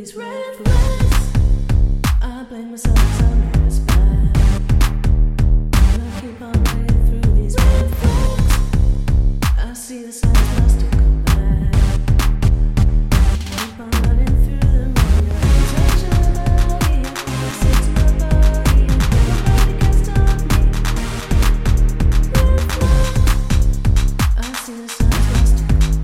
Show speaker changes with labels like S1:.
S1: these red flags. I blame myself 'cause I'm nervous, but I keep on waiting.